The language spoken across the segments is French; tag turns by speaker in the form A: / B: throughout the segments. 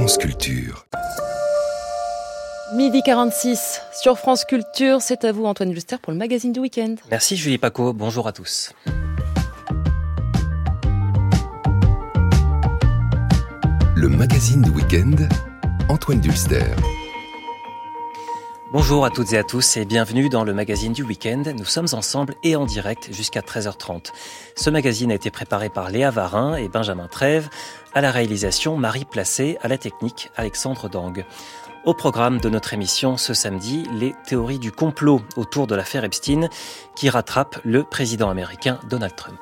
A: France Culture.
B: Midi 46 sur France Culture, c'est à vous Antoine Luster pour le magazine du week-end.
C: Merci Julie Paco, bonjour à tous.
A: Le magazine du week-end, Antoine Dulster.
C: Bonjour à toutes et à tous et bienvenue dans le magazine du week-end. Nous sommes ensemble et en direct jusqu'à 13h30. Ce magazine a été préparé par Léa Varin et Benjamin Trèves. À la réalisation, Marie Placé. À la technique, Alexandre Dang. Au programme de notre émission ce samedi, les théories du complot autour de l'affaire Epstein qui rattrape le président américain Donald Trump.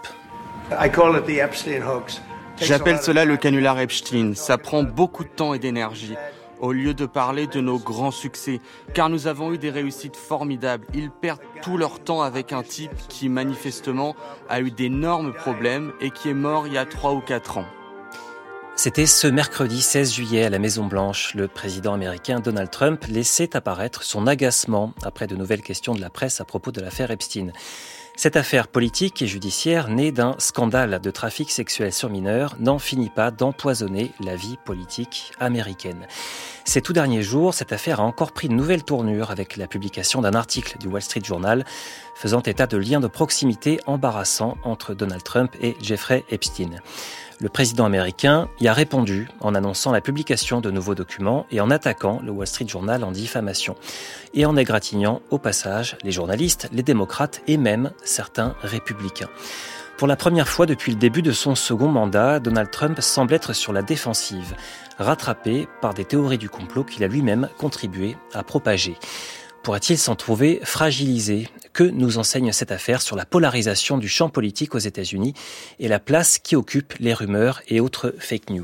D: J'appelle cela le canular Epstein. Ça prend beaucoup de temps et d'énergie. Au lieu de parler de nos grands succès, car nous avons eu des réussites formidables, ils perdent tout leur temps avec un type qui, manifestement, a eu d'énormes problèmes et qui est mort il y a 3 ou 4 ans.
C: C'était ce mercredi 16 juillet à la Maison-Blanche. Le président américain Donald Trump laissait apparaître son agacement après de nouvelles questions de la presse à propos de l'affaire Epstein. Cette affaire politique et judiciaire, née d'un scandale de trafic sexuel sur mineurs, n'en finit pas d'empoisonner la vie politique américaine. Ces tout derniers jours, cette affaire a encore pris une nouvelle tournure avec la publication d'un article du Wall Street Journal faisant état de liens de proximité embarrassants entre Donald Trump et Jeffrey Epstein. Le président américain y a répondu en annonçant la publication de nouveaux documents et en attaquant le Wall Street Journal en diffamation. Et en égratignant au passage les journalistes, les démocrates et même certains républicains. Pour la première fois depuis le début de son second mandat, Donald Trump semble être sur la défensive, rattrapé par des théories du complot qu'il a lui-même contribué à propager. Pourrait-il s'en trouver fragilisé ? Que nous enseigne cette affaire sur la polarisation du champ politique aux États-Unis et la place qui occupent les rumeurs et autres fake news ?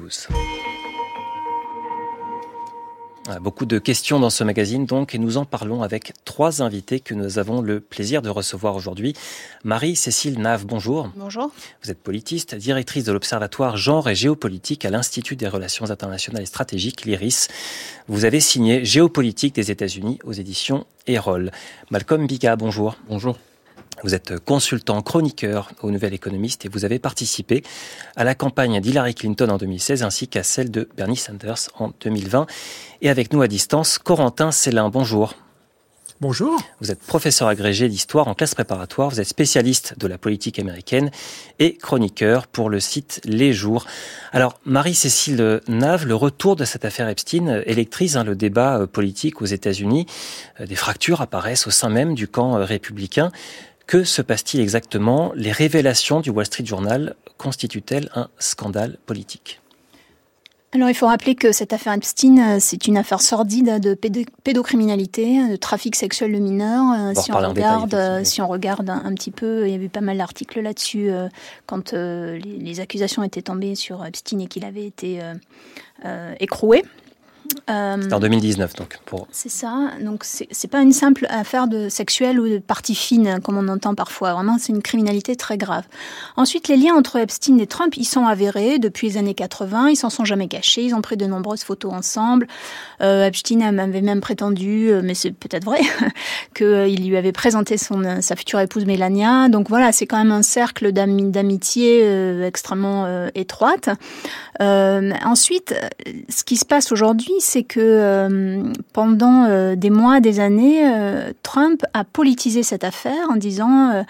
C: Beaucoup de questions dans ce magazine donc, et nous en parlons avec 3 invités que nous avons le plaisir de recevoir aujourd'hui. Marie-Cécile Nave, bonjour.
E: Bonjour.
C: Vous êtes politiste, directrice de l'Observatoire Genre et Géopolitique à l'Institut des Relations Internationales et Stratégiques, l'IRIS. Vous avez signé Géopolitique des États-Unis aux éditions Erol. Malcolm Biga, bonjour.
F: Bonjour.
C: Vous êtes consultant, chroniqueur au Nouvel Économiste et vous avez participé à la campagne d'Hillary Clinton en 2016 ainsi qu'à celle de Bernie Sanders en 2020. Et avec nous à distance, Corentin Célin, bonjour.
F: Bonjour.
C: Vous êtes professeur agrégé d'histoire en classe préparatoire, vous êtes spécialiste de la politique américaine et chroniqueur pour le site Les Jours. Alors, Marie-Cécile Nave, le retour de cette affaire Epstein électrise le débat politique aux États-Unis. Des fractures apparaissent au sein même du camp républicain. Que se passe-t-il exactement ? Les révélations du Wall Street Journal constituent-elles un scandale politique ?
E: Alors, il faut rappeler que cette affaire Epstein, c'est une affaire sordide de pédocriminalité, de trafic sexuel de mineurs. Si on regarde un petit peu, il y a eu pas mal d'articles là-dessus quand les accusations étaient tombées sur Epstein et qu'il avait été écroué.
C: C'était en 2019 donc.
E: C'est ça, donc c'est pas une simple affaire de sexuelle ou de partie fine comme on entend parfois, vraiment c'est une criminalité très grave. Ensuite les liens entre Epstein et Trump, ils sont avérés depuis les années 80, ils s'en sont jamais cachés, ils ont pris de nombreuses photos ensemble. Epstein avait même prétendu, mais c'est peut-être vrai, qu'il lui avait présenté sa future épouse Melania, donc voilà, c'est quand même un cercle d'amitié extrêmement étroite. Ensuite, ce qui se passe aujourd'hui, c'est que pendant des mois, des années, Trump a politisé cette affaire en disant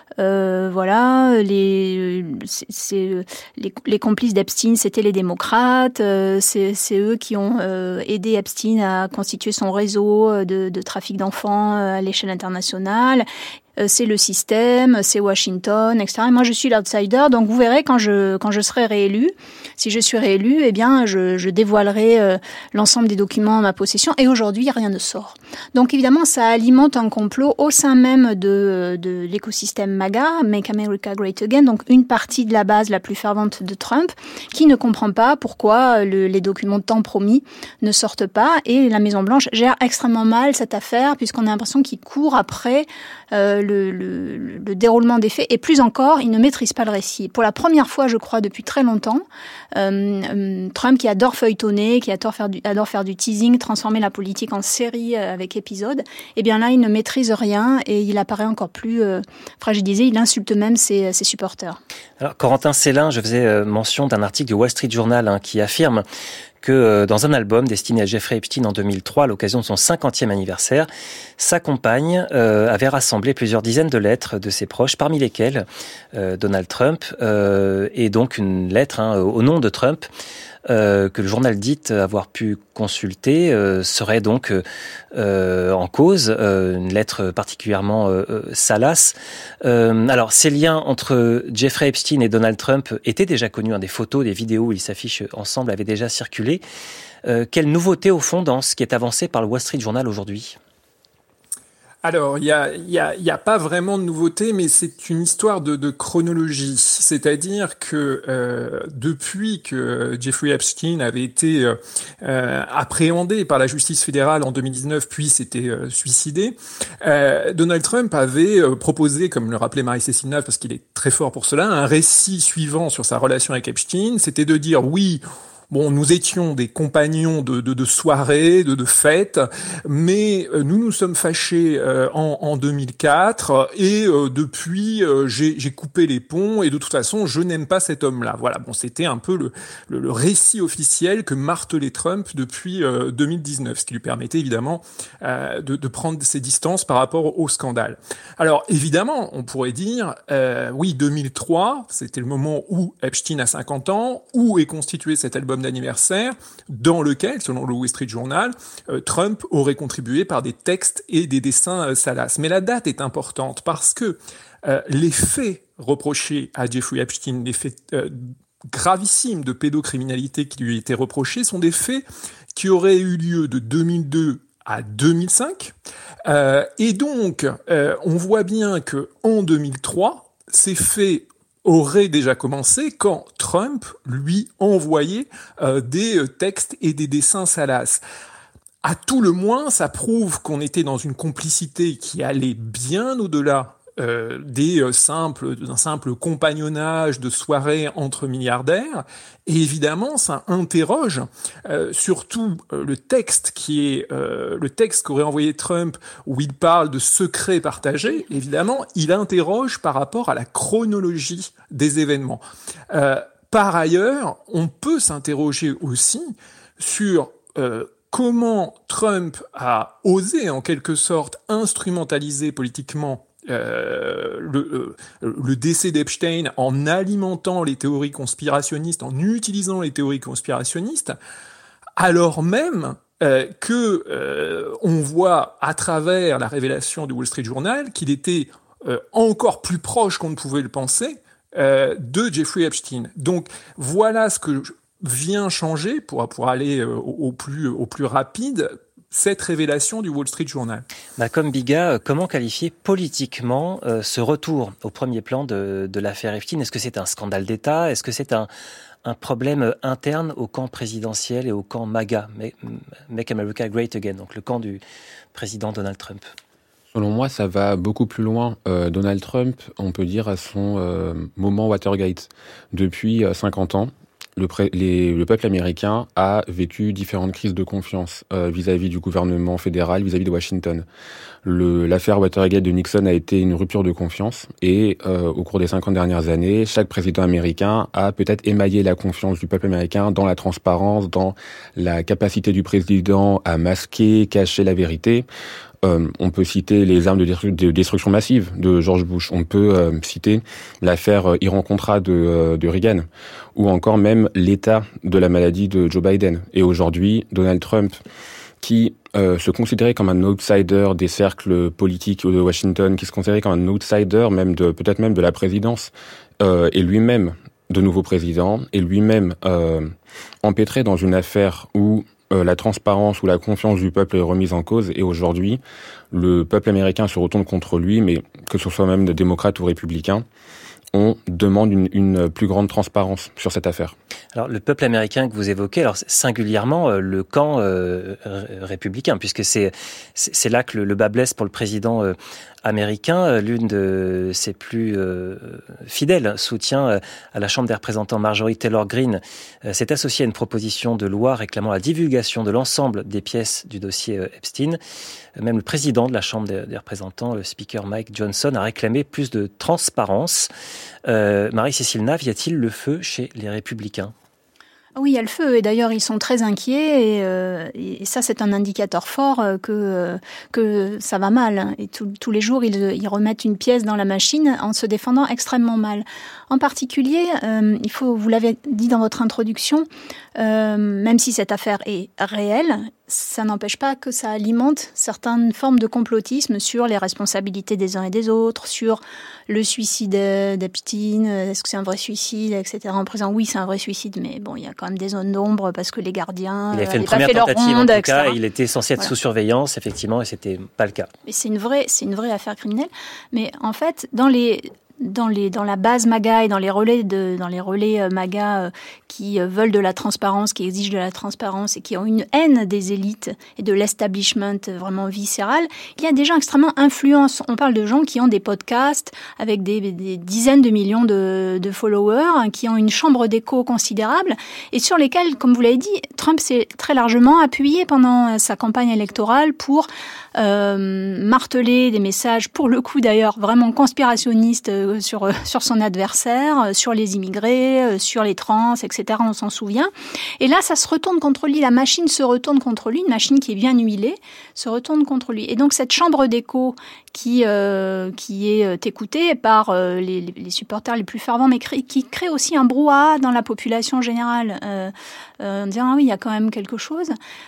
E: voilà, les complices d'Epstein, c'était les démocrates, c'est eux qui ont aidé Epstein à constituer son réseau de trafic d'enfants à l'échelle internationale. C'est le système, c'est Washington, etc. Et moi, je suis l'outsider, donc vous verrez quand je serai réélue, si je suis réélue, eh bien, je dévoilerai l'ensemble des documents en ma possession. Et aujourd'hui, rien ne sort. Donc évidemment, ça alimente un complot au sein même de l'écosystème MAGA, Make America Great Again, donc une partie de la base la plus fervente de Trump, qui ne comprend pas pourquoi les documents tant promis ne sortent pas. Et la Maison-Blanche gère extrêmement mal cette affaire, puisqu'on a l'impression qu'il court après le déroulement des faits, et plus encore, il ne maîtrise pas le récit. Pour la première fois, je crois, depuis très longtemps, Trump, qui adore feuilletonner, qui adore faire du teasing, transformer la politique en série avec épisodes, eh bien là, il ne maîtrise rien et il apparaît encore plus fragilisé. Il insulte même ses supporters.
C: Alors, Corentin Célin, je faisais mention d'un article du Wall Street Journal qui affirme que dans un album destiné à Jeffrey Epstein en 2003, à l'occasion de son 50e anniversaire, sa compagne avait rassemblé plusieurs dizaines de lettres de ses proches, parmi lesquelles Donald Trump, et donc une lettre au nom de Trump, que le journal dit avoir pu consulter, serait donc en cause, une lettre particulièrement salace. Alors, ces liens entre Jeffrey Epstein et Donald Trump étaient déjà connus, des photos, des vidéos où ils s'affichent ensemble avaient déjà circulé. Quelle nouveauté, au fond, dans ce qui est avancé par le Wall Street Journal aujourd'hui ?
F: Alors, il y a pas vraiment de nouveauté, mais c'est une histoire de chronologie. C'est-à-dire que depuis que Jeffrey Epstein avait été appréhendé par la justice fédérale en 2019, puis s'était suicidé, Donald Trump avait proposé, comme le rappelait Marie-Cécile Nave, parce qu'il est très fort pour cela, un récit suivant sur sa relation avec Epstein. C'était de dire oui. Bon, nous étions des compagnons de soirées, de fêtes, mais nous sommes fâchés en 2004 et depuis j'ai coupé les ponts et de toute façon je n'aime pas cet homme-là. Voilà, bon, c'était un peu le récit officiel que martelait Trump depuis 2019, ce qui lui permettait évidemment de prendre ses distances par rapport au scandale. Alors évidemment, on pourrait dire oui, 2003, c'était le moment où Epstein a 50 ans, où est constitué cet album d'anniversaire, dans lequel, selon le Wall Street Journal, Trump aurait contribué par des textes et des dessins salaces. Mais la date est importante parce que les faits reprochés à Jeffrey Epstein, les faits gravissimes de pédocriminalité qui lui étaient reprochés, sont des faits qui auraient eu lieu de 2002 à 2005. Et donc, on voit bien que en 2003, ces faits aurait déjà commencé quand Trump lui envoyait des textes et des dessins salaces. À tout le moins, ça prouve qu'on était dans une complicité qui allait bien au-delà d'un simple compagnonnage de soirée entre milliardaires. Et évidemment, ça interroge surtout le texte qui est le texte qu'aurait envoyé Trump, où il parle de secrets partagés. Évidemment, il interroge par rapport à la chronologie des événements. Par ailleurs, on peut s'interroger aussi sur comment Trump a osé, en quelque sorte, instrumentaliser politiquement le décès d'Epstein en alimentant les théories conspirationnistes, en utilisant les théories conspirationnistes, alors même on voit à travers la révélation du Wall Street Journal qu'il était encore plus proche qu'on ne pouvait le penser de Jeffrey Epstein. Donc voilà ce que vient changer pour aller au plus rapide, cette révélation du Wall Street Journal.
C: Malcolm Biga, comment qualifier politiquement ce retour au premier plan de l'affaire Epstein ? Est-ce que c'est un scandale d'État ? Est-ce que c'est un problème interne au camp présidentiel et au camp MAGA, Make America Great Again, donc le camp du président Donald Trump ?
G: Selon moi, ça va beaucoup plus loin. Donald Trump, on peut dire, à son moment Watergate. Depuis 50 ans, le peuple américain a vécu différentes crises de confiance vis-à-vis du gouvernement fédéral, vis-à-vis de Washington. L'affaire Watergate de Nixon a été une rupture de confiance et au cours des 50 dernières années, chaque président américain a peut-être émaillé la confiance du peuple américain dans la transparence, dans la capacité du président à masquer, cacher la vérité. On peut citer les armes de destruction massive de George Bush. On peut citer l'affaire Iran-Contra de Reagan, ou encore même l'état de la maladie de Joe Biden. Et aujourd'hui, Donald Trump, qui se considérait comme un outsider des cercles politiques de Washington, qui se considérait comme un outsider peut-être même de la présidence, et lui-même de nouveau président, et lui-même empêtré dans une affaire où la transparence ou la confiance du peuple est remise en cause, et aujourd'hui, le peuple américain se retourne contre lui, mais que ce soit même de démocrates ou républicains, on demande une plus grande transparence sur cette affaire.
C: Alors, le peuple américain que vous évoquez, alors singulièrement le camp républicain, puisque c'est là que le bas blesse pour le président américain. L'une de ses plus fidèles soutiens à la Chambre des représentants, Marjorie Taylor Greene, s'est associée à une proposition de loi réclamant la divulgation de l'ensemble des pièces du dossier Epstein. Même le président de la Chambre des représentants, le speaker Mike Johnson, a réclamé plus de transparence. Marie-Cécile Nave, y a-t-il le feu chez les Républicains ?
E: Oui, il y a le feu, et d'ailleurs ils sont très inquiets, et ça c'est un indicateur fort que ça va mal. Et tous les jours ils remettent une pièce dans la machine en se défendant extrêmement mal. En particulier, vous l'avez dit dans votre introduction, même si cette affaire est réelle, ça n'empêche pas que ça alimente certaines formes de complotisme sur les responsabilités des uns et des autres, sur le suicide d'Epstein, est-ce que c'est un vrai suicide, etc. En présent, oui, c'est un vrai suicide, mais bon, il y a quand même des zones d'ombre parce que les gardiens
C: il a fait une première tentative, en tout cas, il était censé être sous surveillance, effectivement, et c'était pas le cas.
E: Mais c'est une vraie affaire criminelle. Mais en fait, dans la base MAGA et dans les relais MAGA qui veulent de la transparence, qui exigent de la transparence et qui ont une haine des élites et de l'establishment vraiment viscéral, il y a des gens extrêmement influents. On parle de gens qui ont des podcasts avec des dizaines de millions de followers, qui ont une chambre d'écho considérable et sur lesquels, comme vous l'avez dit, Trump s'est très largement appuyé pendant sa campagne électorale pour marteler des messages, pour le coup d'ailleurs vraiment conspirationnistes sur son adversaire, sur les immigrés, sur les trans, etc. On s'en souvient. Et là, ça se retourne contre lui. La machine se retourne contre lui. Une machine qui est bien huilée se retourne contre lui. Et donc, cette chambre d'écho qui est écoutée par les supporters les plus fervents, mais qui crée aussi un brouhaha dans la population générale, en disant ah oui, il y a quand même quelque chose.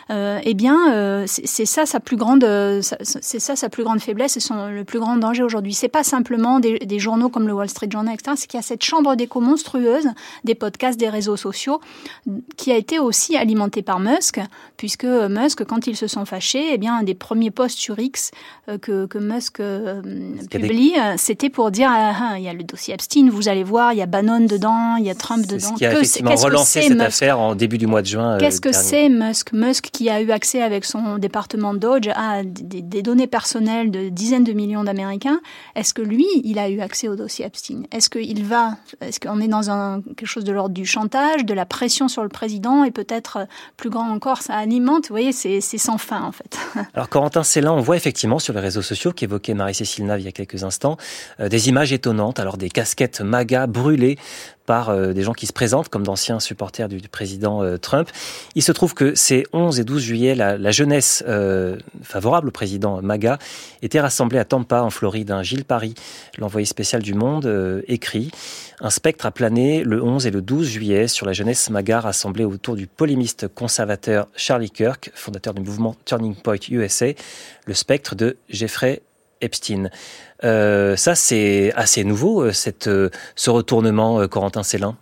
E: C'est ça sa plus grande faiblesse et le plus grand danger aujourd'hui. C'est pas simplement des journaux comme le Wall Street Journal, etc. C'est qu'il y a cette chambre d'écho monstrueuse des podcasts, des réseaux sociaux, qui a été aussi alimentée par Musk, puisque Musk, quand ils se sont fâchés, eh bien, un des premiers posts sur X que Musk publie, c'était pour dire il y a le dossier Epstein, vous allez voir, il y a Bannon dedans, il y a Trump dedans.
C: C'est ce qui a effectivement relancé cette affaire en début du mois de juin.
E: Qu'est-ce que c'est Musk ? Musk qui a eu accès avec son département Dodge à des données personnelles de dizaines de millions d'Américains. Est-ce que lui, il a eu accès au dossier Epstein ? Est-ce qu'on est dans quelque chose de l'ordre du chantage, de la pression sur le président et peut-être plus grand encore, ça alimente, vous voyez, c'est sans fin en fait.
C: Alors Corentin Célin, on voit effectivement sur les réseaux sociaux qu'évoquait Marie-Cécile Nave il y a quelques instants, des images étonnantes, alors des casquettes MAGA brûlées par des gens qui se présentent comme d'anciens supporters du président Trump. Il se trouve que ces 11 et 12 juillet, la jeunesse favorable au président MAGA était rassemblée à Tampa, en Floride. Gilles Paris, l'envoyé spécial du Monde, écrit « Un spectre a plané le 11 et le 12 juillet sur la jeunesse MAGA rassemblée autour du polémiste conservateur Charlie Kirk, fondateur du mouvement Turning Point USA, le spectre de Jeffrey Epstein ». Ça, c'est assez nouveau, ce retournement, Corentin Célin.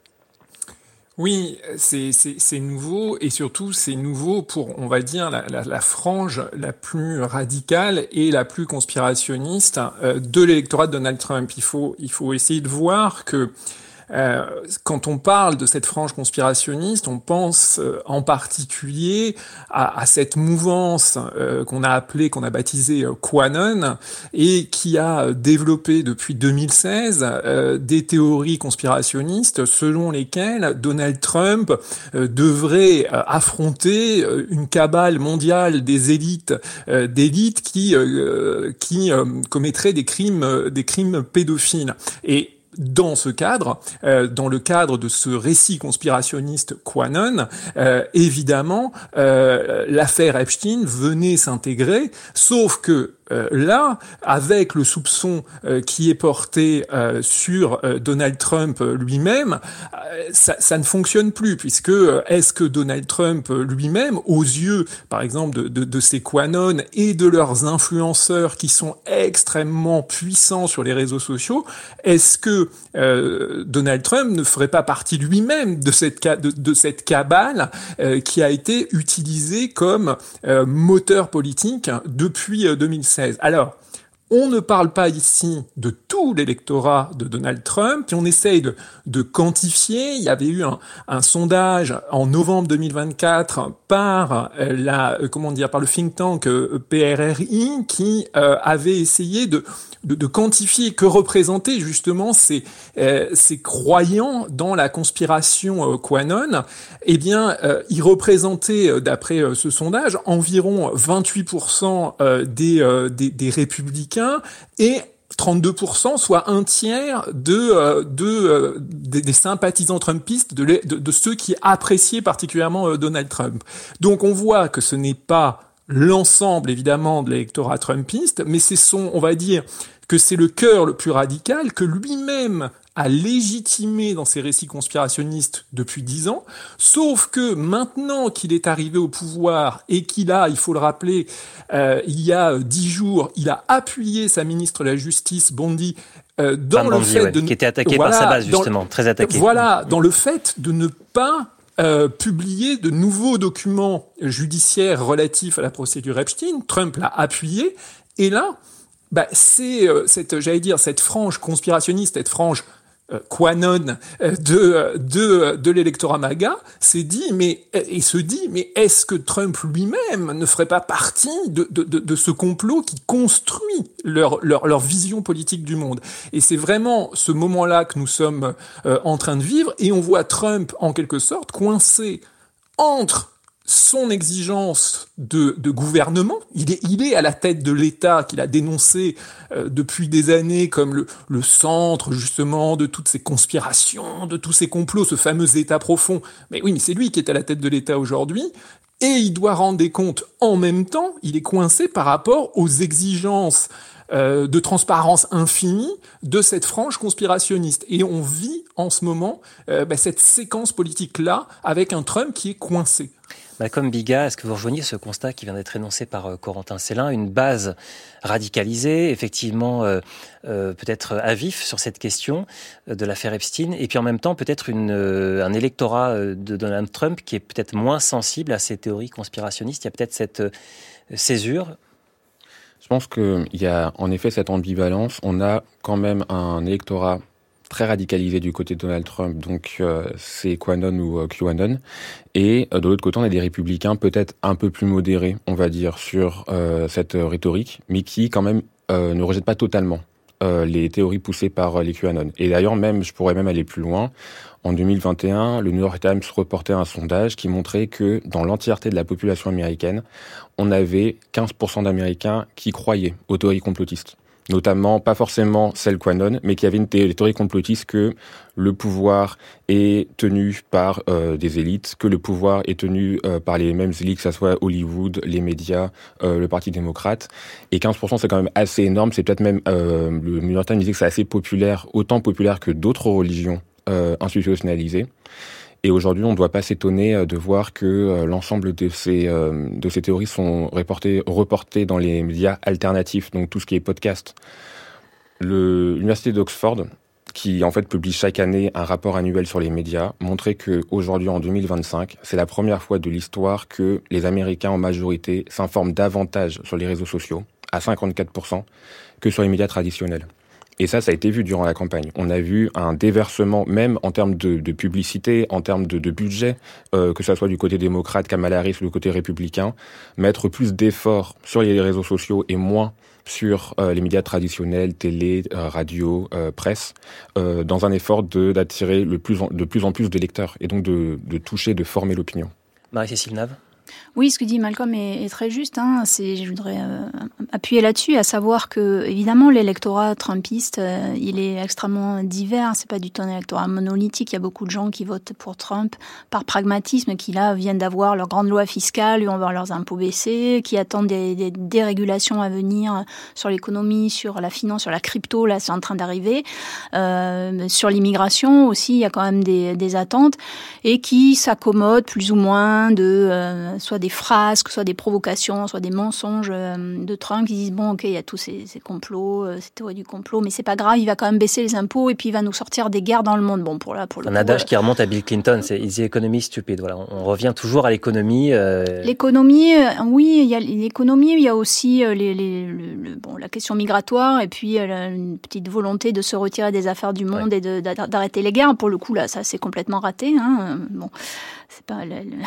F: Oui, c'est nouveau et surtout c'est nouveau pour, on va dire, la frange la plus radicale et la plus conspirationniste de l'électorat de Donald Trump. Il faut essayer de voir que quand on parle de cette frange conspirationniste, on pense en particulier à cette mouvance qu'on a baptisée QAnon et qui a développé depuis 2016 des théories conspirationnistes selon lesquelles Donald Trump devrait affronter une cabale mondiale des élites, d'élites qui commettraient des crimes pédophiles. Et dans ce cadre, dans le cadre de ce récit conspirationniste QAnon, évidemment, l'affaire Epstein venait s'intégrer, sauf que là, avec le soupçon qui est porté sur Donald Trump lui-même, ça ne fonctionne plus, puisque est-ce que Donald Trump lui-même, aux yeux, par exemple, de ces QAnon et de leurs influenceurs qui sont extrêmement puissants sur les réseaux sociaux, est-ce que Donald Trump ne ferait pas partie lui-même de cette cabale qui a été utilisée comme moteur politique depuis 2016. Alors, on ne parle pas ici de tout l'électorat de Donald Trump, et on essaye de quantifier. Il y avait eu un sondage en novembre 2024 par par le think tank PRRI qui avait essayé de quantifier que représentaient justement ces croyants dans la conspiration QAnon. Eh bien, ils représentaient, d'après ce sondage, environ 28% des républicains et 32%, soit un tiers des sympathisants trumpistes, de ceux qui appréciaient particulièrement Donald Trump. Donc on voit que ce n'est pas l'ensemble, évidemment, de l'électorat trumpiste, mais on va dire que c'est le cœur le plus radical, que lui-même a légitimé dans ses récits conspirationnistes depuis 10 ans, sauf que maintenant qu'il est arrivé au pouvoir et qu'il a, il faut le rappeler, il y a 10 jours, il a appuyé sa ministre de la Justice, Bondi, dans le fait de...
C: qui était attaqué par sa base, justement, très attaqué.
F: Voilà, dans le fait de ne pas publier de nouveaux documents judiciaires relatifs à la procédure Epstein. Trump l'a appuyé, et là, c'est cette frange conspirationniste, cette frange QAnon de l'électorat MAGA se dit mais est-ce que Trump lui-même ne ferait pas partie de ce complot qui construit leur vision politique du monde? Et c'est vraiment ce moment-là que nous sommes en train de vivre, et on voit Trump en quelque sorte coincé entre son exigence de gouvernement. Il est à la tête de l'État qu'il a dénoncé depuis des années comme le centre justement de toutes ces conspirations, de tous ces complots, ce fameux État profond. Mais oui, mais c'est lui qui est à la tête de l'État aujourd'hui, et il doit rendre des comptes en même temps. Il est coincé par rapport aux exigences de transparence infinie de cette frange conspirationniste. Et on vit en ce moment cette séquence politique-là avec un Trump qui est coincé.
C: Malcolm Biga, est-ce que vous rejoignez ce constat qui vient d'être énoncé par Corentin Célin, une base radicalisée, effectivement peut-être à vif sur cette question de l'affaire Epstein, et puis en même temps peut-être un électorat de Donald Trump qui est peut-être moins sensible à ces théories conspirationnistes? Il y a peut-être cette césure.
G: Je pense qu'il y a en effet cette ambivalence. On a quand même un électorat très radicalisé du côté de Donald Trump, donc c'est QAnon ou QAnon. Et de l'autre côté, on a des républicains peut-être un peu plus modérés, on va dire, sur cette rhétorique, mais qui quand même ne rejettent pas totalement les théories poussées par les QAnon. Et d'ailleurs, je pourrais même aller plus loin. En 2021, le New York Times reportait un sondage qui montrait que dans l'entièreté de la population américaine, on avait 15% d'Américains qui croyaient aux théories complotistes. Notamment, pas forcément celle QAnon, mais qui avait une théorie complotiste que le pouvoir est tenu par des élites, que le pouvoir est tenu par les mêmes élites, que ça soit Hollywood, les médias, le Parti démocrate. Et 15%, c'est quand même assez énorme. C'est peut-être même, le New York Times disait que c'est assez populaire, autant populaire que d'autres religions institutionnalisées. Et aujourd'hui, on ne doit pas s'étonner de voir que l'ensemble de ces théories sont reportées dans les médias alternatifs, donc tout ce qui est podcast. L'Université d'Oxford, qui en fait publie chaque année un rapport annuel sur les médias, montrait qu'aujourd'hui, en 2025, c'est la première fois de l'histoire que les Américains en majorité s'informent davantage sur les réseaux sociaux, à 54%, que sur les médias traditionnels. Et ça a été vu durant la campagne. On a vu un déversement, même en termes de publicité, en termes de budget, que ça soit du côté démocrate, Kamala Harris, ou du côté républicain, mettre plus d'efforts sur les réseaux sociaux et moins sur les médias traditionnels, télé, radio, presse, dans un effort d'attirer de plus en plus de lecteurs, et donc de toucher, de former l'opinion.
C: Marie-Cécile Nave.
E: Oui, ce que dit Malcolm est très juste. Je voudrais appuyer là-dessus, à savoir que, évidemment, l'électorat trumpiste, il est extrêmement divers. C'est pas du tout un électorat monolithique. Il y a beaucoup de gens qui votent pour Trump par pragmatisme, qui là viennent d'avoir leur grande loi fiscale, ils vont voir leurs impôts baisser, qui attendent des dérégulations à venir sur l'économie, sur la finance, sur la crypto. Là, c'est en train d'arriver. Sur l'immigration aussi, il y a quand même des attentes, et qui s'accommodent plus ou moins de soit des phrases, soit des provocations, soit des mensonges de Trump, qui disent bon, ok, il y a tous ces complots, ces théories du complot, mais c'est pas grave, il va quand même baisser les impôts et puis il va nous sortir des guerres dans le monde. Bon, pour un
C: adage qui remonte à Bill Clinton, c'est is the economy stupid. Voilà, on revient toujours à l'économie.
E: L'économie, oui, il y a l'économie, il y a aussi la question migratoire, et puis une petite volonté de se retirer des affaires du monde, et d'arrêter les guerres. Pour le coup, là, ça c'est complètement raté. Bon. c'est pas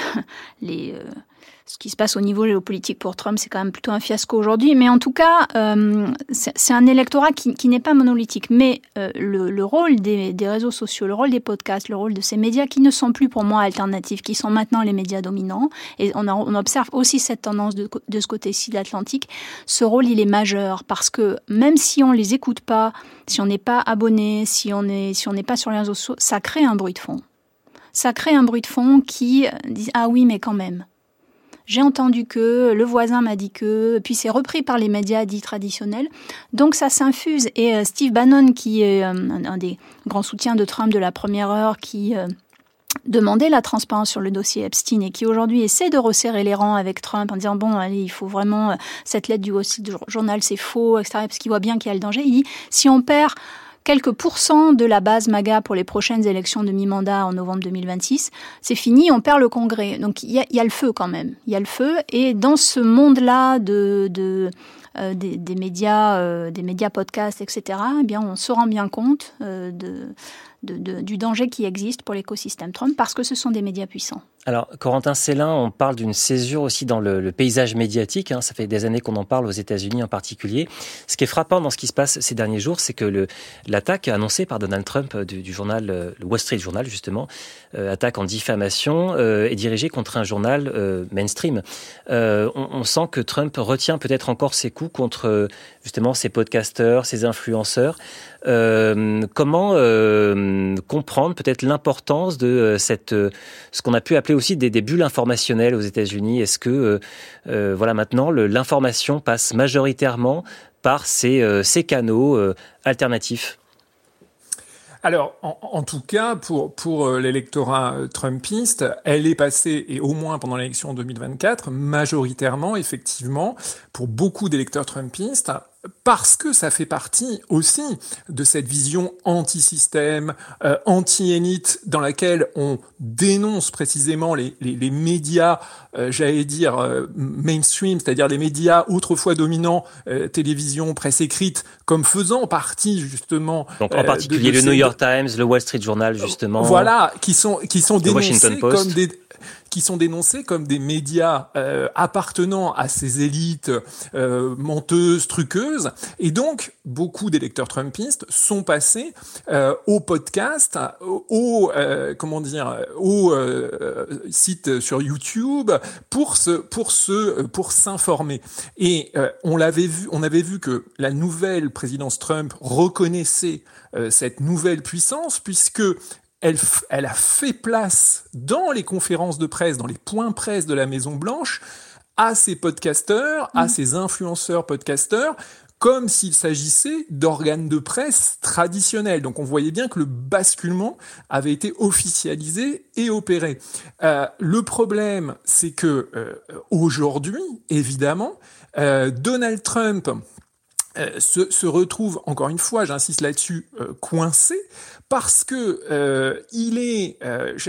E: ce qui se passe au niveau géopolitique pour Trump, c'est quand même plutôt un fiasco aujourd'hui. Mais en tout cas, c'est un électorat qui n'est pas monolithique. Mais le rôle des réseaux sociaux, le rôle des podcasts, le rôle de ces médias qui ne sont plus pour moi alternatifs, qui sont maintenant les médias dominants, et on observe aussi cette tendance de ce côté-ci de l'Atlantique, ce rôle, il est majeur. Parce que même si on les écoute pas, si on n'est pas abonné, si on n'est pas sur les réseaux sociaux, ça crée un bruit de fond. Ça crée un bruit de fond qui dit « Ah oui, mais quand même ». J'ai entendu que, le voisin m'a dit que, puis c'est repris par les médias dits traditionnels. Donc ça s'infuse. Et Steve Bannon, qui est un des grands soutiens de Trump de la première heure, qui demandait la transparence sur le dossier Epstein et qui aujourd'hui essaie de resserrer les rangs avec Trump en disant « Bon, allez, il faut vraiment, cette lettre du Wall Street Journal, c'est faux, etc. » Parce qu'il voit bien qu'il y a le danger. Il dit « Si on perd quelques pourcents de la base MAGA pour les prochaines élections de mi-mandat en novembre 2026, c'est fini, on perd le Congrès. » Donc il y a le feu quand même. Il y a le feu. Et dans ce monde-là des médias podcasts, etc., eh bien, on se rend bien compte du danger qui existe pour l'écosystème Trump parce que ce sont des médias puissants.
C: Alors, Corentin Célin, on parle d'une césure aussi dans le paysage médiatique. Ça fait des années qu'on en parle aux États-Unis en particulier. Ce qui est frappant dans ce qui se passe ces derniers jours, c'est que l'attaque annoncée par Donald Trump du journal, le Wall Street Journal justement, attaque en diffamation, est dirigée contre un journal mainstream. On sent que Trump retient peut-être encore ses coups contre justement ses podcasteurs, ses influenceurs. Comment comprendre peut-être l'importance de ce qu'on a pu appeler aussi des bulles informationnelles aux États-Unis? Est-ce que maintenant l'information passe majoritairement par ces canaux alternatifs?
F: Alors, en tout cas, pour l'électorat trumpiste, elle est passée, et au moins pendant l'élection 2024, majoritairement, effectivement, pour beaucoup d'électeurs trumpistes, parce que ça fait partie aussi de cette vision anti-système, anti-élite, dans laquelle on dénonce précisément les médias, mainstream, c'est-à-dire les médias autrefois dominants, télévision, presse écrite, comme faisant partie justement...
C: Donc en particulier le New York Times, le Wall Street Journal, justement.
F: Voilà, qui sont dénoncés comme des médias appartenant à ces élites menteuses, truqueuses. Et donc, beaucoup d'électeurs trumpistes sont passés au podcast, aux sites sur YouTube pour s'informer. Et on avait vu que la nouvelle présidence Trump reconnaissait cette nouvelle puissance puisque elle a fait place dans les conférences de presse, dans les points presse de la Maison-Blanche, à ces podcasteurs, à ces influenceurs podcasteurs, comme s'il s'agissait d'organes de presse traditionnels. Donc on voyait bien que le basculement avait été officialisé et opéré. Le problème, c'est que aujourd'hui, évidemment, Donald Trump se retrouve, encore une fois, j'insiste là-dessus, coincé, parce que il est,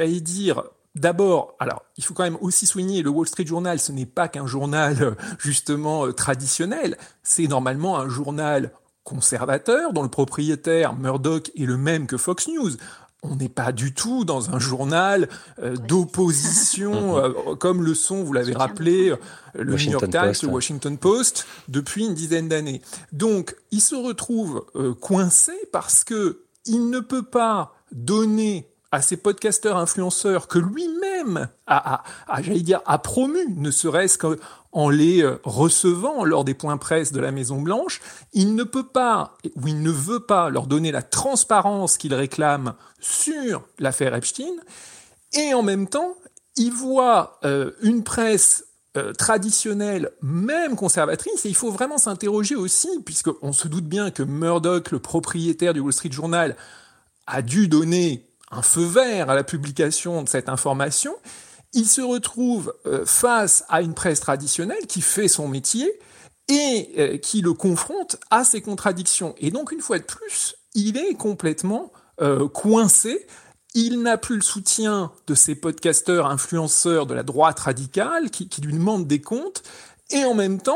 F: d'abord, alors il faut quand même aussi souligner, le Wall Street Journal, ce n'est pas qu'un journal justement traditionnel, c'est normalement un journal conservateur dont le propriétaire Murdoch est le même que Fox News. On n'est pas du tout dans un journal d'opposition comme le sont, vous l'avez rappelé, le New York Times, le Washington Post, depuis une dizaine d'années. Donc, il se retrouve coincé parce que il ne peut pas donner à ces podcasteurs influenceurs que lui-même a promu, ne serait-ce qu'en les recevant lors des points presse de la Maison-Blanche, il ne peut pas, ou il ne veut pas leur donner la transparence qu'ils réclament sur l'affaire Epstein, et en même temps, il voit une presse traditionnelle, même conservatrice, et il faut vraiment s'interroger aussi, puisqu'on se doute bien que Murdoch, le propriétaire du Wall Street Journal, a dû donner un feu vert à la publication de cette information, il se retrouve face à une presse traditionnelle qui fait son métier et qui le confronte à ces contradictions. Et donc, une fois de plus, il est complètement coincé. Il n'a plus le soutien de ces podcasteurs influenceurs de la droite radicale qui lui demandent des comptes. Et en même temps,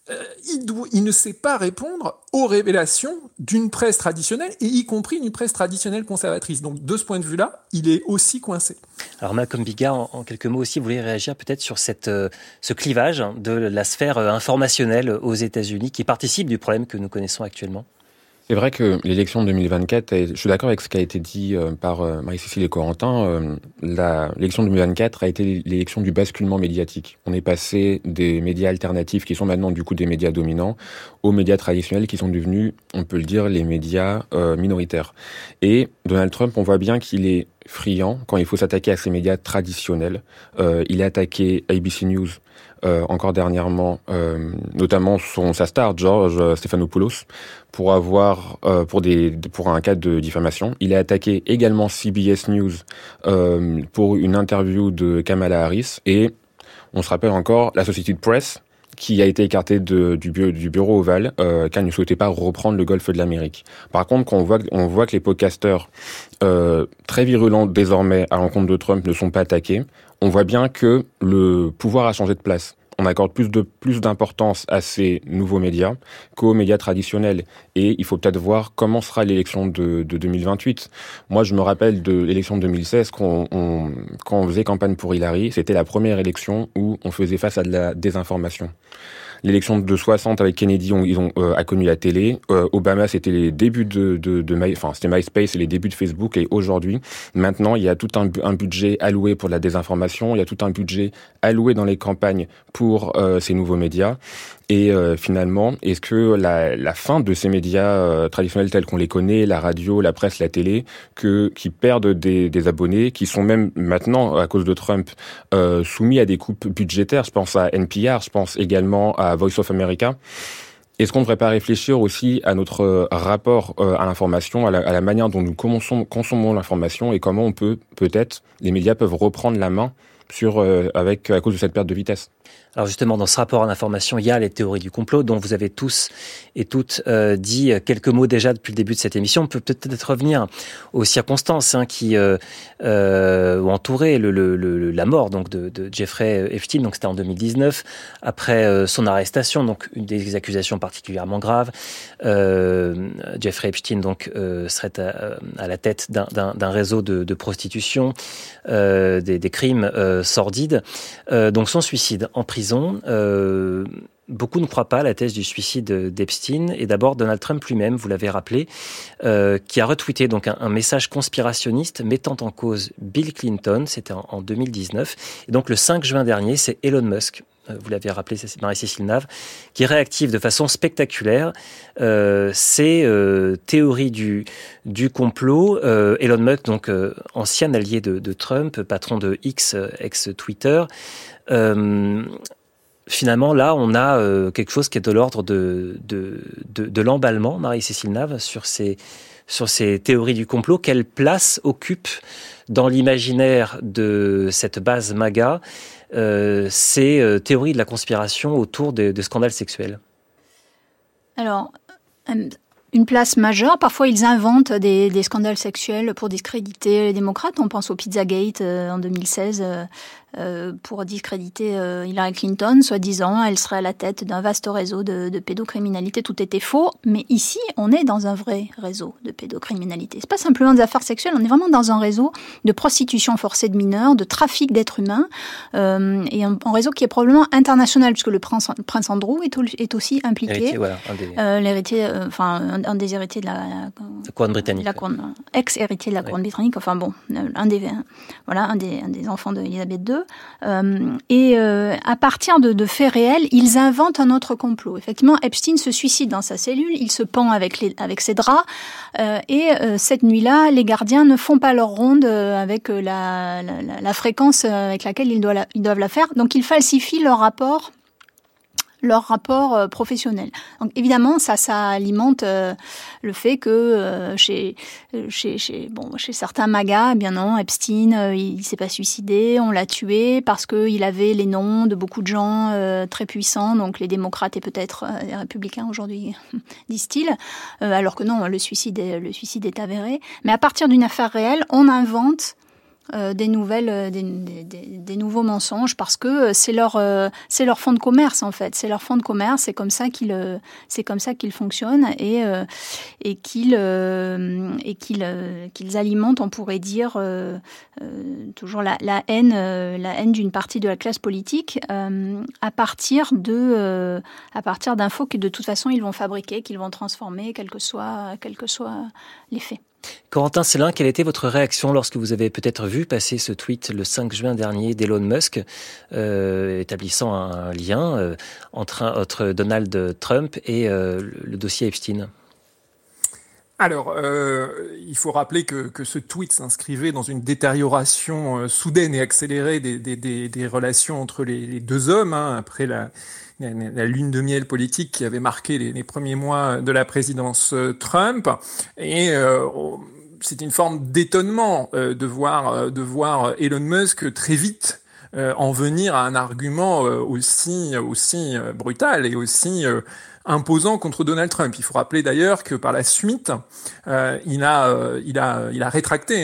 F: il ne sait pas répondre aux révélations d'une presse traditionnelle, et y compris une presse traditionnelle conservatrice. Donc, de ce point de vue-là, il est aussi coincé.
C: Alors, Malcolm Bigard, en quelques mots aussi, vous voulez réagir peut-être sur ce clivage de la sphère informationnelle aux États-Unis qui participe du problème que nous connaissons actuellement?
G: C'est vrai que l'élection de 2024, je suis d'accord avec ce qui a été dit par Marie-Cécile et Corentin, l'élection de 2024 a été l'élection du basculement médiatique. On est passé des médias alternatifs qui sont maintenant du coup des médias dominants aux médias traditionnels qui sont devenus, on peut le dire, les médias minoritaires. Et Donald Trump, on voit bien qu'il est friand quand il faut s'attaquer à ces médias traditionnels. Il a attaqué ABC News encore dernièrement, notamment sa star George Stephanopoulos pour un cas de diffamation. Il a attaqué également CBS News pour une interview de Kamala Harris, et on se rappelle encore l'Associated Press qui a été écartée du bureau ovale car il ne souhaitait pas reprendre le golfe de l'Amérique. Par contre, on voit que les podcasteurs très virulents désormais à l'encontre de Trump ne sont pas attaqués, on voit bien que le pouvoir a changé de place. On accorde plus d'importance à ces nouveaux médias qu'aux médias traditionnels. Et il faut peut-être voir comment sera l'élection de 2028. Moi, je me rappelle de l'élection de 2016, quand on faisait campagne pour Hillary, c'était la première élection où on faisait face à de la désinformation. L'élection de 60 avec Kennedy, a connu la télé. Obama, c'était les débuts c'était MySpace et les débuts de Facebook. Et aujourd'hui, maintenant, il y a tout un budget alloué pour la désinformation. Il y a tout un budget alloué dans les campagnes pour ces nouveaux médias. Et finalement, est-ce que la fin de ces médias traditionnels tels qu'on les connaît, la radio, la presse, la télé, qui perdent des abonnés, qui sont même maintenant, à cause de Trump, soumis à des coupes budgétaires, je pense à NPR, je pense également à Voice of America. Est-ce qu'on ne devrait pas réfléchir aussi à notre rapport à l'information, à la manière dont nous consommons l'information, et comment les médias peuvent reprendre la main à cause de cette perte de vitesse?
C: Alors justement, dans ce rapport à l'information, il y a les théories du complot dont vous avez tous et toutes dit quelques mots déjà depuis le début de cette émission. On peut peut-être revenir aux circonstances qui ont entouré la mort donc de Jeffrey Epstein. Donc c'était en 2019, après son arrestation, donc une des accusations particulièrement graves. Jeffrey Epstein donc serait à la tête d'un réseau de prostitution, des crimes sordides. Donc son suicide en prison. Beaucoup ne croient pas à la thèse du suicide d'Epstein, et d'abord Donald Trump lui-même, vous l'avez rappelé, qui a retweeté donc un message conspirationniste mettant en cause Bill Clinton, c'était en 2019, et donc le 5 juin dernier, c'est Elon Musk, vous l'avez rappelé, c'est Marie-Cécile Nave, qui réactive de façon spectaculaire ces théories du complot. Elon Musk, donc ancien allié de Trump, patron de X, ex-Twitter. Finalement, là, on a quelque chose qui est de l'ordre de l'emballement, Marie-Cécile Nave, sur ces théories du complot. Quelle place occupe dans l'imaginaire de cette base MAGA ces théories de la conspiration autour de scandales sexuels?
E: Alors, une place majeure. Parfois, ils inventent des scandales sexuels pour discréditer les démocrates. On pense au Pizzagate en 2016 pour discréditer Hillary Clinton. Soi-disant, elle serait à la tête d'un vaste réseau de pédocriminalité. Tout était faux. Mais ici, on est dans un vrai réseau de pédocriminalité. C'est pas simplement des affaires sexuelles. On est vraiment dans un réseau de prostitution forcée de mineurs, de trafic d'êtres humains, et un réseau qui est probablement international, puisque le prince Andrew est aussi impliqué.
C: Héritier, voilà,
E: l'héritier, un des héritiers de la
C: couronne britannique.
E: Ex-héritier de la couronne britannique. Enfin bon, un des enfants d'Élisabeth II. À partir de faits réels, ils inventent un autre complot. Effectivement, Epstein se suicide dans sa cellule, il se pend avec ses draps, et cette nuit-là, les gardiens ne font pas leur ronde avec la fréquence avec laquelle ils doivent la faire. Donc ils falsifient leur rapport professionnel. Donc évidemment, ça alimente le fait que chez certains MAGA, eh bien non, Epstein, il s'est pas suicidé, on l'a tué parce qu'il avait les noms de beaucoup de gens très puissants, donc les démocrates et peut-être les républicains aujourd'hui, disent-ils, alors que non, le suicide est avéré. Mais à partir d'une affaire réelle, on invente des nouveaux mensonges parce que c'est leur fonds de commerce en fait. C'est leur fonds de commerce. C'est comme ça qu'ils fonctionnent et qu'ils alimentent, on pourrait dire, toujours la haine d'une partie de la classe politique à partir d'infos que de toute façon ils vont fabriquer, qu'ils vont transformer, quel que soit les faits.
C: Corentin Sellin, quelle était votre réaction lorsque vous avez peut-être vu passer ce tweet le 5 juin dernier d'Elon Musk établissant un lien entre Donald Trump et le dossier Epstein ?
F: Alors, il faut rappeler que ce tweet s'inscrivait dans une détérioration soudaine et accélérée des relations entre les deux hommes, après la lune de miel politique qui avait marqué les premiers mois de la présidence Trump. Et c'est une forme d'étonnement de voir Elon Musk très vite en venir à un argument aussi brutal et aussi imposant contre Donald Trump. Il faut rappeler d'ailleurs que par la suite, il a rétracté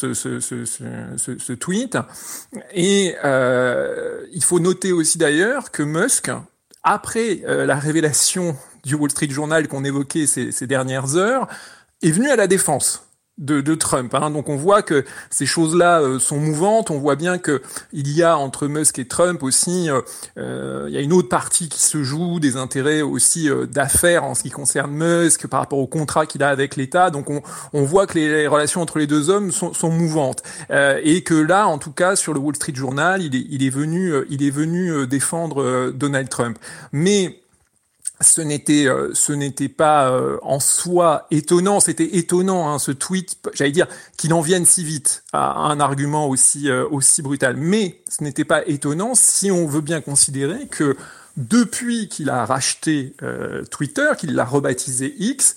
F: ce tweet. Et il faut noter aussi d'ailleurs que Musk, après la révélation du Wall Street Journal qu'on évoquait ces dernières heures, est venu à la défense de Trump. Donc on voit que ces choses-là sont mouvantes. On voit bien que il y a entre Musk et Trump aussi, il y a une autre partie qui se joue, des intérêts aussi d'affaires en ce qui concerne Musk par rapport au contrat qu'il a avec l'État. Donc on voit que les relations entre les deux hommes sont mouvantes et que là, en tout cas, sur le Wall Street Journal, il est venu défendre Donald Trump. Mais ce n'était pas en soi étonnant, c'était étonnant ce tweet, j'allais dire qu'il en vienne si vite à un argument aussi brutal. Mais ce n'était pas étonnant si on veut bien considérer que depuis qu'il a racheté Twitter, qu'il l'a rebaptisé X,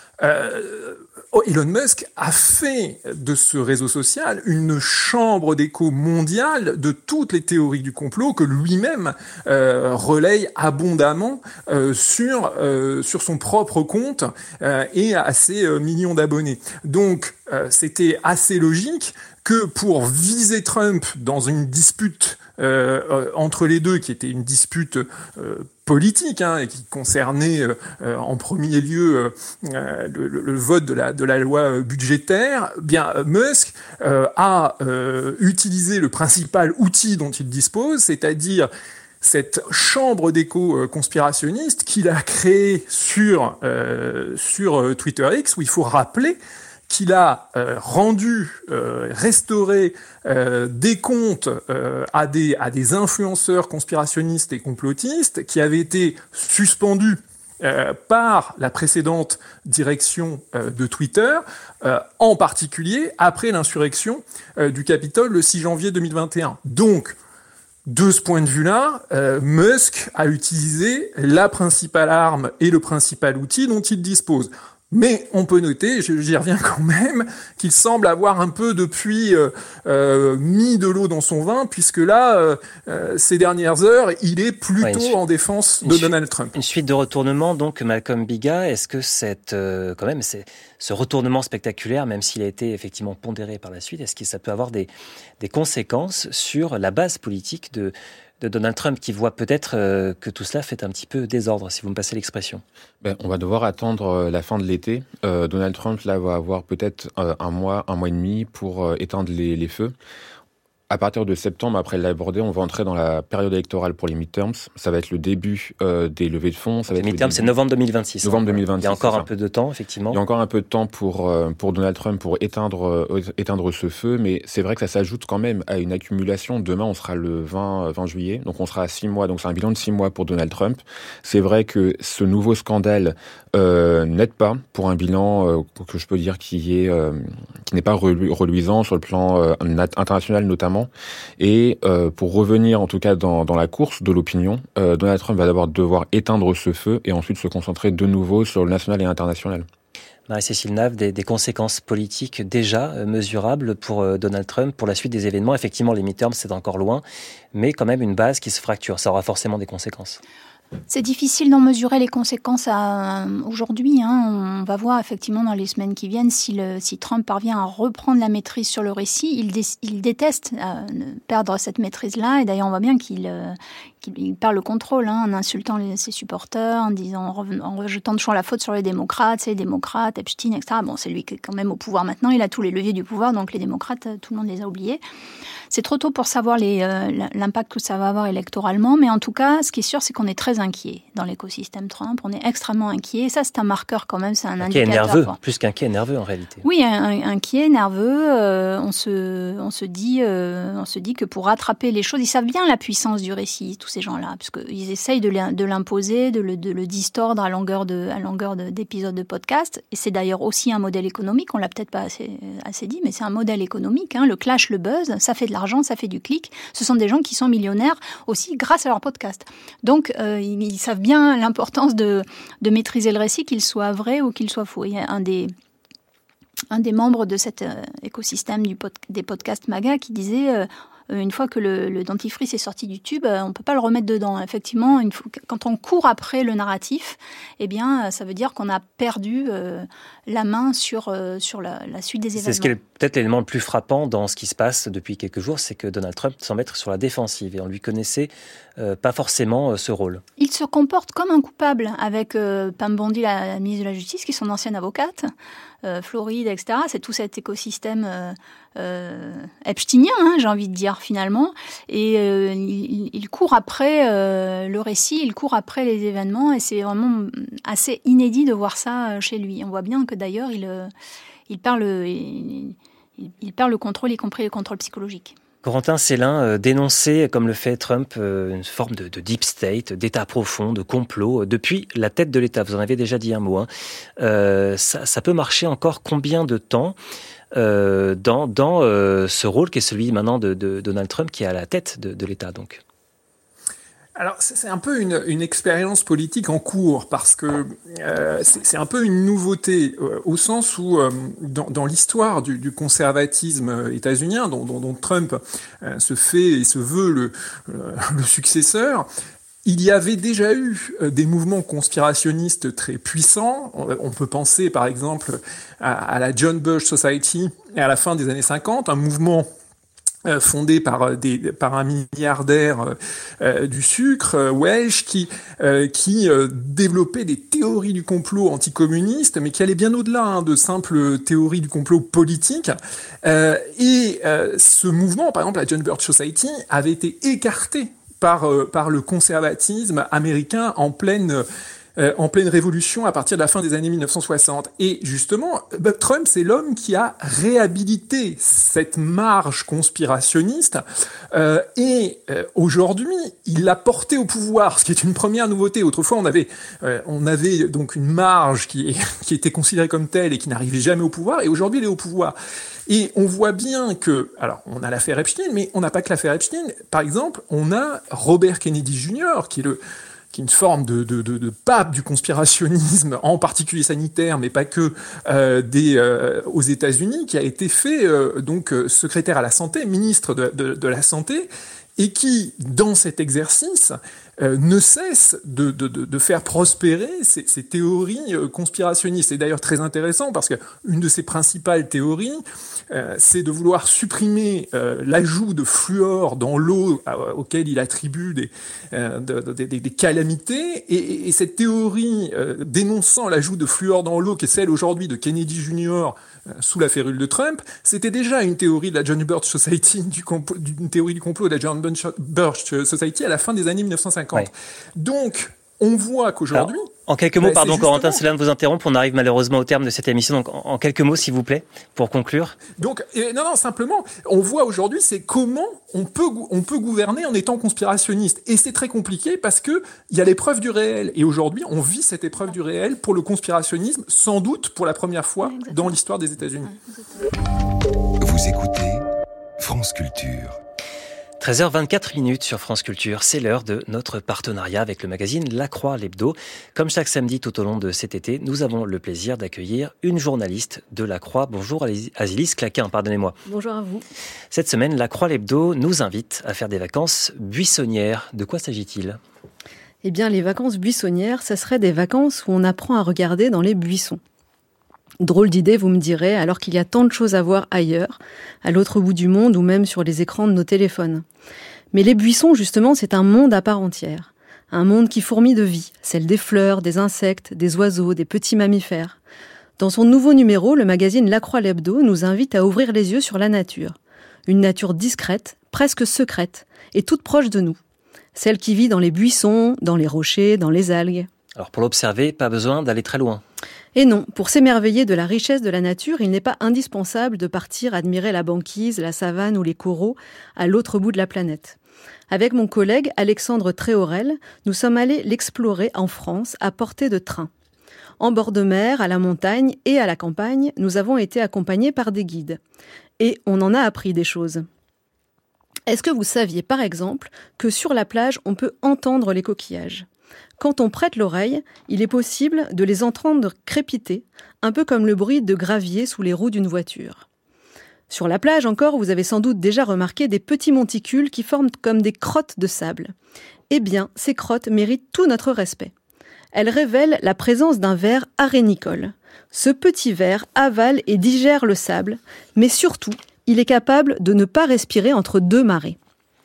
F: Elon Musk a fait de ce réseau social une chambre d'écho mondiale de toutes les théories du complot que lui-même relaye abondamment sur son propre compte et à ses millions d'abonnés. Donc c'était assez logique que pour viser Trump dans une dispute entre les deux, qui était une dispute politique et qui concernait en premier lieu le vote de la loi budgétaire, bien Musk a utilisé le principal outil dont il dispose, c'est-à-dire cette chambre d'écho conspirationniste qu'il a créée sur Twitter X, où il faut rappeler qu'il a restauré des comptes à des influenceurs conspirationnistes et complotistes qui avaient été suspendus par la précédente direction de Twitter, en particulier après l'insurrection du Capitole le 6 janvier 2021. Donc, de ce point de vue-là, Musk a utilisé la principale arme et le principal outil dont il dispose. Mais on peut noter, j'y reviens quand même, qu'il semble avoir un peu depuis mis de l'eau dans son vin, puisque là, ces dernières heures, il est plutôt en défense de Donald Trump.
C: Une suite de retournements, donc, Malcolm Biga. Est-ce que ce retournement spectaculaire, même s'il a été effectivement pondéré par la suite, est-ce que ça peut avoir des conséquences sur la base politique de Donald Trump, qui voit peut-être que tout cela fait un petit peu désordre, si vous me passez l'expression?
G: On va devoir attendre la fin de l'été. Donald Trump, là, va avoir peut-être un mois et demi pour éteindre les feux. À partir de septembre, après l'aborder, on va entrer dans la période électorale pour les midterms. Ça va être le début des levées de fonds.
C: Les midterms, c'est novembre 2026.
G: Novembre 2026.
C: Il y a encore un peu de temps, effectivement.
G: Il y a encore un peu de temps pour Donald Trump pour éteindre ce feu, mais c'est vrai que ça s'ajoute quand même à une accumulation. Demain, on sera le 20 juillet, donc on sera à 6 mois. Donc c'est un bilan de 6 mois pour Donald Trump. C'est vrai que ce nouveau scandale n'aide pas pour un bilan que je peux dire qui n'est pas reluisant sur le plan international notamment. Et pour revenir en tout cas dans la course de l'opinion, Donald Trump va d'abord devoir éteindre ce feu et ensuite se concentrer de nouveau sur le national et international.
C: Marie-Cécile Nave, des conséquences politiques déjà mesurables pour Donald Trump, pour la suite des événements. Effectivement, les midterms, c'est encore loin, mais quand même une base qui se fracture. Ça aura forcément des conséquences.
E: C'est difficile d'en mesurer les conséquences aujourd'hui. On va voir effectivement dans les semaines qui viennent si Trump parvient à reprendre la maîtrise sur le récit. Il déteste perdre cette maîtrise-là. Et d'ailleurs, on voit bien qu'il perd le contrôle en insultant ses supporters, en rejetant toujours la faute sur les démocrates. C'est les démocrates, Epstein, etc. Bon, c'est lui qui est quand même au pouvoir maintenant. Il a tous les leviers du pouvoir, donc les démocrates, tout le monde les a oubliés. C'est trop tôt pour savoir l'impact que ça va avoir électoralement, mais en tout cas, ce qui est sûr, c'est qu'on est très inquiet dans l'écosystème Trump. On est extrêmement inquiet. Et ça, c'est un marqueur quand même, c'est un indicateur.
C: Nerveux, plus qu'inquiet, nerveux en réalité.
E: Oui, inquiet, nerveux. On se dit que pour rattraper les choses, ils savent bien la puissance du récit, tous ces gens-là, puisqu'ils essayent de l'imposer, de le distordre à longueur d'épisodes de podcast. Et c'est d'ailleurs aussi un modèle économique. On l'a peut-être pas assez dit, mais c'est un modèle économique. Le clash, le buzz, ça fait de l'argent, ça fait du clic. Ce sont des gens qui sont millionnaires aussi grâce à leur podcast. Donc, ils savent bien l'importance de maîtriser le récit, qu'il soit vrai ou qu'il soit faux. Il y a un des membres de cet écosystème des podcasts MAGA qui disait une fois que le dentifrice est sorti du tube, on ne peut pas le remettre dedans. Effectivement, quand on court après le narratif, eh bien, ça veut dire qu'on a perdu la main sur la suite des événements.
C: C'est ce qui est peut-être l'élément le plus frappant dans ce qui se passe depuis quelques jours, c'est que Donald Trump semble être sur la défensive et on lui connaissait pas forcément ce rôle.
E: Il se comporte comme un coupable avec Pam Bondi, la ministre de la Justice, qui est son ancienne avocate, Floride, etc. C'est tout cet écosystème epsteinien, j'ai envie de dire, finalement. Et il court après le récit, il court après les événements, et c'est vraiment assez inédit de voir ça chez lui. On voit bien que d'ailleurs, il perd le contrôle, y compris le contrôle psychologique.
C: Corentin Célin dénonçait, comme le fait Trump, une forme de deep state, d'état profond, de complot, depuis la tête de l'État. Vous en avez déjà dit un mot. Ça peut marcher encore combien de temps dans ce rôle qui est celui maintenant de Donald Trump, qui est à la tête de l'État, donc?
F: Alors, c'est un peu une expérience politique en cours, parce que c'est un peu une nouveauté, au sens où, dans l'histoire du conservatisme états-unien, dont Trump se fait et se veut le successeur, il y avait déjà eu des mouvements conspirationnistes très puissants. On peut penser, par exemple, à la John Birch Society à la fin des années 50, un mouvement fondé par un milliardaire du sucre, Welch, qui développait des théories du complot anticommuniste, mais qui allait bien au-delà de simples théories du complot politique. Et ce mouvement, par exemple la John Birch Society, avait été écarté par le conservatisme américain en pleine révolution à partir de la fin des années 1960. Et justement, Trump, c'est l'homme qui a réhabilité cette marge conspirationniste et aujourd'hui, il l'a porté au pouvoir, ce qui est une première nouveauté. Autrefois, on avait donc une marge qui était considérée comme telle et qui n'arrivait jamais au pouvoir, et aujourd'hui, il est au pouvoir. Et on voit bien que, alors, on a l'affaire Epstein, mais on n'a pas que l'affaire Epstein. Par exemple, on a Robert Kennedy Jr., qui est une forme de pape du conspirationnisme, en particulier sanitaire, mais pas que, aux États-Unis, qui a été fait donc secrétaire à la santé, ministre de la santé, et qui, dans cet exercice, ne cesse de faire prospérer ces théories conspirationnistes. C'est d'ailleurs très intéressant parce que une de ses principales théories, c'est de vouloir supprimer l'ajout de fluor dans l'eau auquel il attribue des calamités. Et cette théorie dénonçant l'ajout de fluor dans l'eau, qui est celle aujourd'hui de Kennedy Jr. Sous la férule de Trump, c'était déjà une théorie de la John Birch Society, une théorie du complot de la John Birch Society à la fin des années 1950. Ouais. Donc, on voit qu'aujourd'hui...
C: Alors, en quelques mots, pardon Corentin Célin de vous interrompre, on arrive malheureusement au terme de cette émission, donc en quelques mots s'il vous plaît, pour conclure.
F: Donc, non, simplement, on voit aujourd'hui, c'est comment on peut gouverner en étant conspirationniste. Et c'est très compliqué parce que il y a l'épreuve du réel. Et aujourd'hui, on vit cette épreuve du réel pour le conspirationnisme, sans doute pour la première fois dans l'histoire des États-Unis.
A: Vous écoutez France Culture.
C: 13h24 sur France Culture, c'est l'heure de notre partenariat avec le magazine La Croix l'Hebdo. Comme chaque samedi tout au long de cet été, nous avons le plaisir d'accueillir une journaliste de La Croix. Bonjour Azilis Claquin, pardonnez-moi.
H: Bonjour à vous.
C: Cette semaine, La Croix l'Hebdo nous invite à faire des vacances buissonnières. De quoi s'agit-il ?
H: Eh bien, les vacances buissonnières, ça serait des vacances où on apprend à regarder dans les buissons. Drôle d'idée, vous me direz, alors qu'il y a tant de choses à voir ailleurs, à l'autre bout du monde ou même sur les écrans de nos téléphones. Mais les buissons, justement, c'est un monde à part entière. Un monde qui fourmille de vie, celle des fleurs, des insectes, des oiseaux, des petits mammifères. Dans son nouveau numéro, le magazine La Croix l'Hebdo nous invite à ouvrir les yeux sur la nature. Une nature discrète, presque secrète, et toute proche de nous. Celle qui vit dans les buissons, dans les rochers, dans les algues.
C: Alors pour l'observer, pas besoin d'aller très loin.
H: Et non, pour s'émerveiller de la richesse de la nature, il n'est pas indispensable de partir admirer la banquise, la savane ou les coraux à l'autre bout de la planète. Avec mon collègue Alexandre Tréorel, nous sommes allés l'explorer en France à portée de train. En bord de mer, à la montagne et à la campagne, nous avons été accompagnés par des guides. Et on en a appris des choses. Est-ce que vous saviez par exemple que sur la plage, on peut entendre les coquillages ? Quand on prête l'oreille, il est possible de les entendre crépiter, un peu comme le bruit de gravier sous les roues d'une voiture. Sur la plage encore, vous avez sans doute déjà remarqué des petits monticules qui forment comme des crottes de sable. Eh bien, ces crottes méritent tout notre respect. Elles révèlent la présence d'un ver arénicole. Ce petit ver avale et digère le sable, mais surtout, il est capable de ne pas respirer entre deux marées.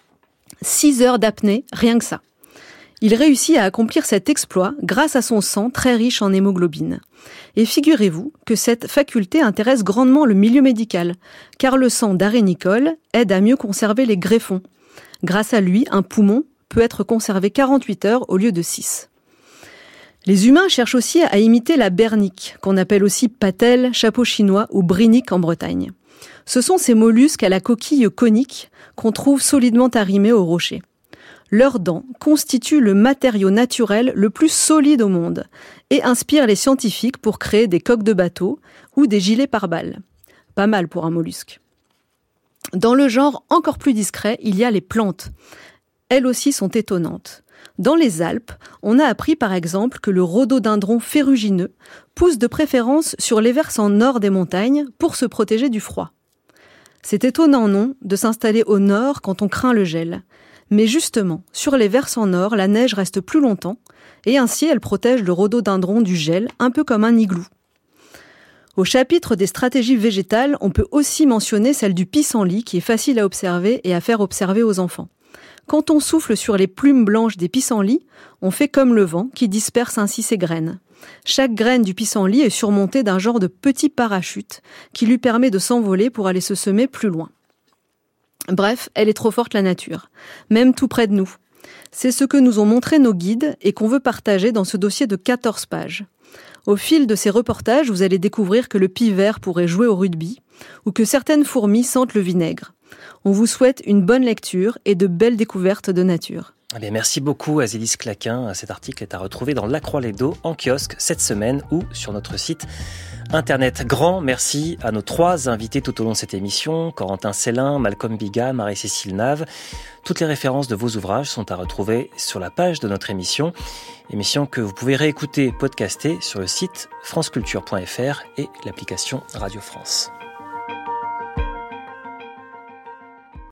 H: 6 heures d'apnée, rien que ça. Il réussit à accomplir cet exploit grâce à son sang très riche en hémoglobine. Et figurez-vous que cette faculté intéresse grandement le milieu médical, car le sang d'arénicole aide à mieux conserver les greffons. Grâce à lui, un poumon peut être conservé 48 heures au lieu de 6. Les humains cherchent aussi à imiter la bernique, qu'on appelle aussi patelle, chapeau chinois ou brinique en Bretagne. Ce sont ces mollusques à la coquille conique qu'on trouve solidement arrimés aux rochers. Leurs dents constituent le matériau naturel le plus solide au monde et inspirent les scientifiques pour créer des coques de bateaux ou des gilets pare-balles. Pas mal pour un mollusque. Dans le genre encore plus discret, il y a les plantes. Elles aussi sont étonnantes. Dans les Alpes, on a appris par exemple que le rhododendron ferrugineux pousse de préférence sur les versants nord des montagnes pour se protéger du froid. C'est étonnant, non, de s'installer au nord quand on craint le gel. Mais justement, sur les versants nord, la neige reste plus longtemps, et ainsi elle protège le rhododendron du gel, un peu comme un igloo. Au chapitre des stratégies végétales, on peut aussi mentionner celle du pissenlit, qui est facile à observer et à faire observer aux enfants. Quand on souffle sur les plumes blanches des pissenlits, on fait comme le vent, qui disperse ainsi ses graines. Chaque graine du pissenlit est surmontée d'un genre de petit parachute, qui lui permet de s'envoler pour aller se semer plus loin. Bref, elle est trop forte la nature, même tout près de nous. C'est ce que nous ont montré nos guides et qu'on veut partager dans ce dossier de 14 pages. Au fil de ces reportages, vous allez découvrir que le pivert pourrait jouer au rugby ou que certaines fourmis sentent le vinaigre. On vous souhaite une bonne lecture et de belles découvertes de nature.
C: Eh bien, merci beaucoup Azélis Claquin. Cet article est à retrouver dans La Croix l'Hebdo en kiosque cette semaine ou sur notre site Internet. Grand merci à nos 3 invités tout au long de cette émission, Corentin Célin, Malcolm Biga, Marie-Cécile Nave. Toutes les références de vos ouvrages sont à retrouver sur la page de notre émission que vous pouvez réécouter, podcaster sur le site franceculture.fr et l'application Radio France.